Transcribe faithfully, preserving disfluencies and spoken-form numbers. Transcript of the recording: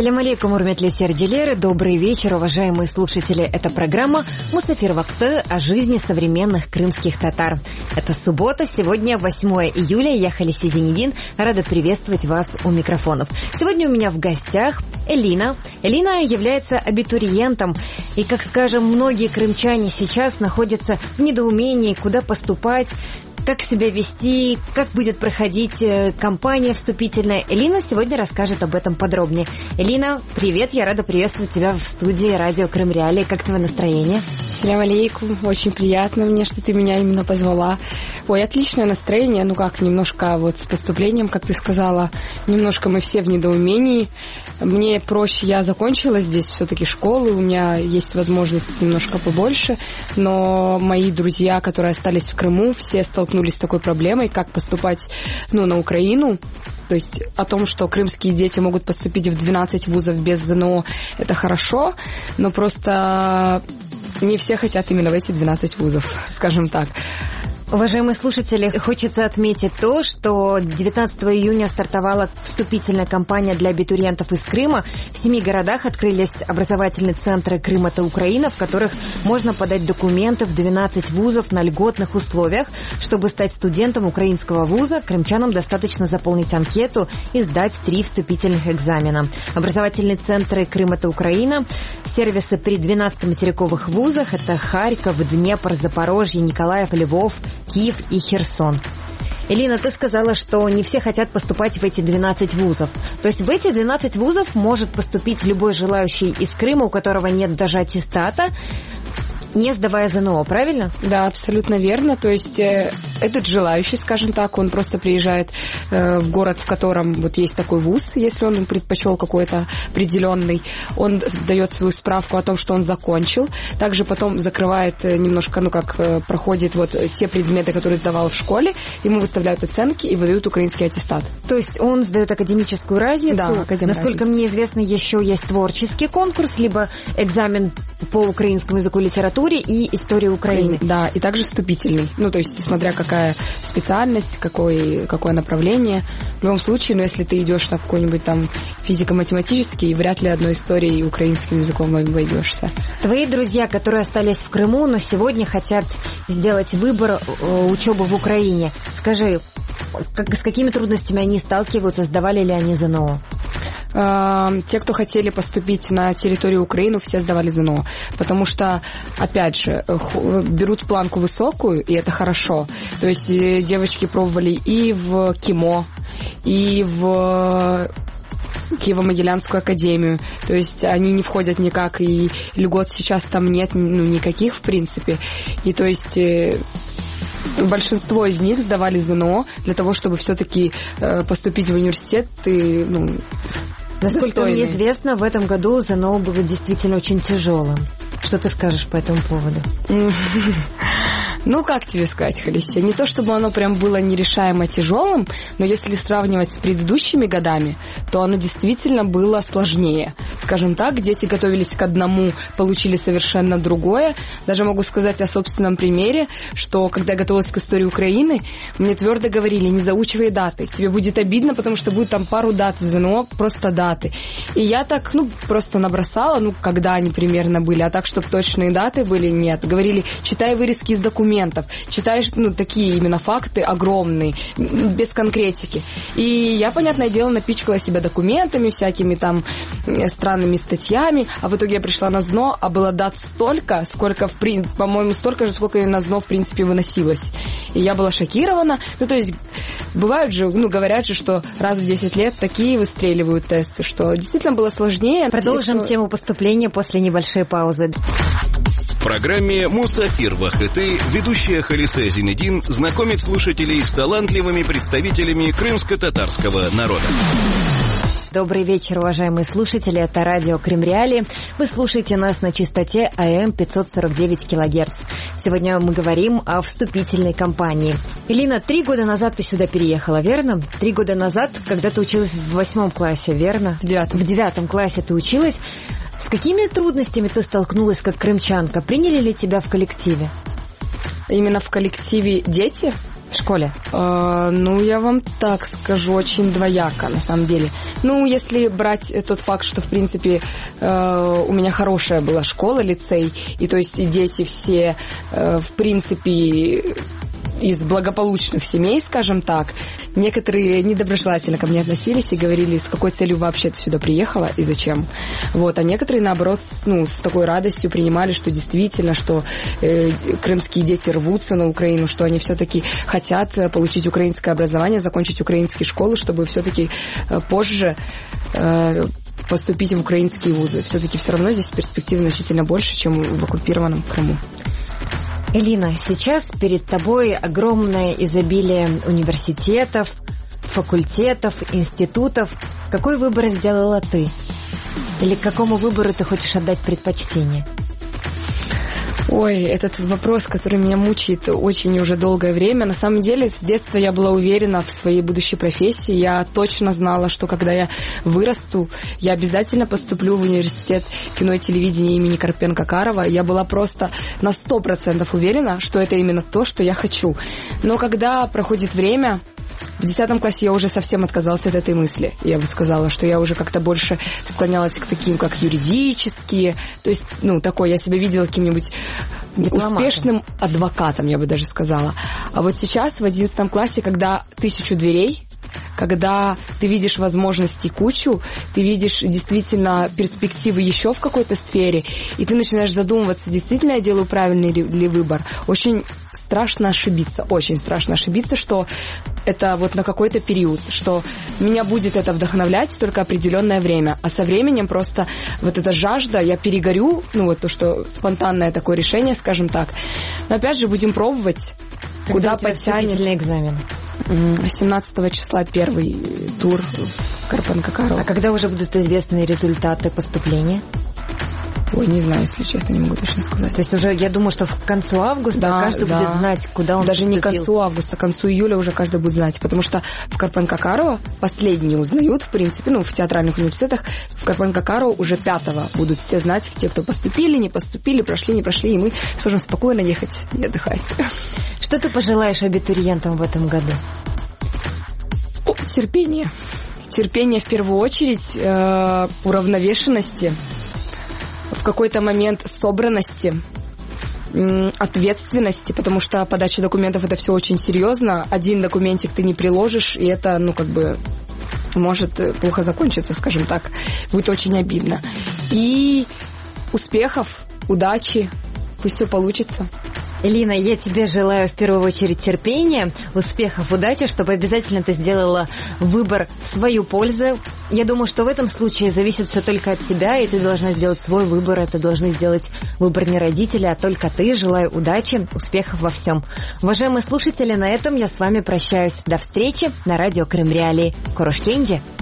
Салям алейкум, урметли сердилеры. Добрый вечер, уважаемые слушатели. Это программа «Мусафир Вакты» о жизни современных крымских татар. Это суббота, сегодня восьмое июля. Я Халисе Зинедин, рада приветствовать вас у микрофонов. Сегодня у меня в гостях Элина. Элина является абитуриентом. И, как скажем, многие крымчане сейчас находятся в недоумении, куда поступать, как себя вести, как будет проходить кампания вступительная. Элина сегодня расскажет об этом подробнее. Элина, привет, я рада приветствовать тебя в студии радио Крым Реалии. Как твое настроение? Салям алейкум, очень приятно мне, что ты меня именно позвала. Ой, отличное настроение, ну как, немножко вот с поступлением, как ты сказала, немножко мы все в недоумении. Мне проще, я закончила здесь все-таки школы, у меня есть возможность немножко побольше, но мои друзья, которые остались в Крыму, все столкнулись с такой проблемой, как поступать, ну, на Украину. То есть о том, что крымские дети могут поступить в двенадцать вузов без ЗНО, это хорошо, но просто не все хотят именно в эти двенадцать вузов, скажем так. Уважаемые слушатели, хочется отметить то, что девятнадцатого июня стартовала вступительная кампания для абитуриентов из Крыма. В семи городах открылись образовательные центры «Крым – это Украина», в которых можно подать документы в двенадцать вузов на льготных условиях. Чтобы стать студентом украинского вуза, крымчанам достаточно заполнить анкету и сдать три вступительных экзамена. Образовательные центры «Крым – это Украина», сервисы при двенадцати материковых вузах – это Харьков, Днепр, Запорожье, Николаев, Львов, Киев и Херсон. Элина, ты сказала, что не все хотят поступать в эти двенадцать вузов. То есть в эти двенадцать вузов может поступить любой желающий из Крыма, у которого нет даже аттестата, не сдавая ЗНО, правильно? Да, абсолютно верно. То есть э, этот желающий, скажем так, он просто приезжает э, в город, в котором вот есть такой вуз, если он предпочел какой-то определенный, он дает свою справку о том, что он закончил, также потом закрывает э, немножко, ну как э, проходит вот те предметы, которые сдавал в школе, ему выставляют оценки и выдают украинский аттестат. То есть он сдает академическую разницу? Да, академическую. Насколько мне известно, еще есть творческий конкурс, либо экзамен по украинскому языку и литературе, и истории Украины. Да, и также вступительный. Ну, то есть, смотря какая специальность, какое, какое направление. В любом случае, ну, если ты идешь на какой-нибудь там физико-математический, вряд ли одной историей украинским языком обойдешься. Твои друзья, которые остались в Крыму, но сегодня хотят сделать выбор учебы в Украине, скажи, как, с какими трудностями они сталкиваются, сдавали ли они ЗНО? Те, кто хотели поступить на территорию Украины, все сдавали ЗНО, потому что, опять же, берут планку высокую, и это хорошо. То есть девочки пробовали и в КИМО, и в Киево-Могилянскую академию. То есть они не входят никак, и льгот сейчас там нет, ну, никаких, в принципе. И то есть большинство из них сдавали ЗНО для того, чтобы все-таки э, поступить в университет. И, ну, насколько мне известно, в этом году ЗНО было действительно очень тяжелым. Что ты скажешь по этому поводу? Ну, как тебе сказать, Халисия? Не то, чтобы оно прям было нерешаемо тяжелым, но если сравнивать с предыдущими годами, то оно действительно было сложнее. Скажем так, дети готовились к одному, получили совершенно другое. Даже могу сказать о собственном примере, что когда я готовилась к истории Украины, мне твердо говорили, не заучивай даты. Тебе будет обидно, потому что будет там пару дат в ЗНО, просто даты. И я так, ну, просто набросала, ну, когда они примерно были, а так, чтобы точные даты были, нет. Говорили, читай вырезки из документов, читаешь, ну, такие именно факты огромные, без конкретики. И я, понятное дело, напичкала себя документами, всякими там странными статьями, а в итоге я пришла на ЗНО, а было дат столько, сколько, в при... по-моему, столько же, сколько и на ЗНО, в принципе, выносилось. И я была шокирована. Ну, то есть, бывают же, ну, говорят же, что раз в десять лет такие выстреливают тесты, что действительно было сложнее. Продолжим что... тему поступления после небольшой паузы. В программе «Мусафир Вахты» ведущая Халисе Зинедин знакомит слушателей с талантливыми представителями крымско-татарского народа. Добрый вечер, уважаемые слушатели. Это радио Крым Реалии. Вы слушаете нас на частоте а эм пятьсот сорок девять килогерц. Сегодня мы говорим о вступительной кампании. Элина, три года назад ты сюда переехала, верно? Три года назад, когда ты училась в восьмом классе, верно? В девятом. В девятом классе ты училась. С какими трудностями ты столкнулась как крымчанка? Приняли ли тебя в коллективе? Именно в коллективе дети? в школе? Э, ну, я вам так скажу, очень двояко, на самом деле. Ну, если брать тот факт, что, в принципе, э, у меня хорошая была школа, лицей, и то есть и дети все, э, в принципе, из благополучных семей, скажем так, некоторые недоброжелательно ко мне относились и говорили, с какой целью вообще ты сюда приехала и зачем. Вот. А некоторые, наоборот, ну, с такой радостью принимали, что действительно, что э, крымские дети рвутся на Украину, что они все-таки хотят получить украинское образование, закончить украинские школы, чтобы все-таки э, позже э, поступить в украинские вузы. Все-таки все равно здесь перспектив значительно больше, чем в оккупированном Крыму. Элина, сейчас перед тобой огромное изобилие университетов, факультетов, институтов. Какой выбор сделала ты? Или к какому выбору ты хочешь отдать предпочтение? Ой, этот вопрос, который меня мучает очень уже долгое время. На самом деле, с детства я была уверена в своей будущей профессии. Я точно знала, что когда я вырасту, я обязательно поступлю в университет кино и телевидения имени Карпенко-Карова. Я была просто на сто процентов уверена, что это именно то, что я хочу. Но когда проходит время... В десятом классе я уже совсем отказалась от этой мысли. Я бы сказала, что я уже как-то больше склонялась к таким, как юридические. То есть, ну, такой, я себя видела каким-нибудь дипломатом, успешным адвокатом, я бы даже сказала. А вот сейчас, в одиннадцатом классе, когда тысячу дверей, когда ты видишь возможностей кучу, ты видишь действительно перспективы еще в какой-то сфере, и ты начинаешь задумываться, действительно я делаю правильный ли выбор. Очень страшно ошибиться, очень страшно ошибиться, что это вот на какой-то период, что меня будет это вдохновлять только определенное время, а со временем просто вот эта жажда, я перегорю, ну вот то, что спонтанное такое решение, скажем так. Но опять же будем пробовать, когда куда потянет экзамен. семнадцатого числа первый тур в Карпенко-Карова. А когда уже будут известны результаты поступления? Ой, не знаю, если честно, не могу точно сказать. То есть уже, я думаю, что к концу августа да, каждый да. будет знать, куда он Даже поступил. Не к концу августа, к концу июля уже каждый будет знать, потому что в Карпенко-Карова последние узнают, в принципе, ну, в театральных университетах, в Карпенко-Карова уже пятого будут все знать, те, кто поступили, не поступили, прошли, не прошли, и мы сможем спокойно ехать и отдыхать. Что ты пожелаешь абитуриентам в этом году? О, терпение. Терпение в первую очередь, э, уравновешенности, в какой-то момент собранности, ответственности, потому что подача документов — это все очень серьезно. Один документик ты не приложишь, и это, ну, как бы, может плохо закончиться, скажем так. Будет очень обидно. И успехов, удачи, пусть все получится. Элина, я тебе желаю в первую очередь терпения, успехов, удачи, чтобы обязательно ты сделала выбор в свою пользу. Я думаю, что в этом случае зависит все только от тебя, и ты должна сделать свой выбор. Это должны сделать выбор не родители, а только ты. Желаю удачи, успехов во всем. Уважаемые слушатели, на этом я с вами прощаюсь. До встречи на радио Крым Реалии. Корушкенджи.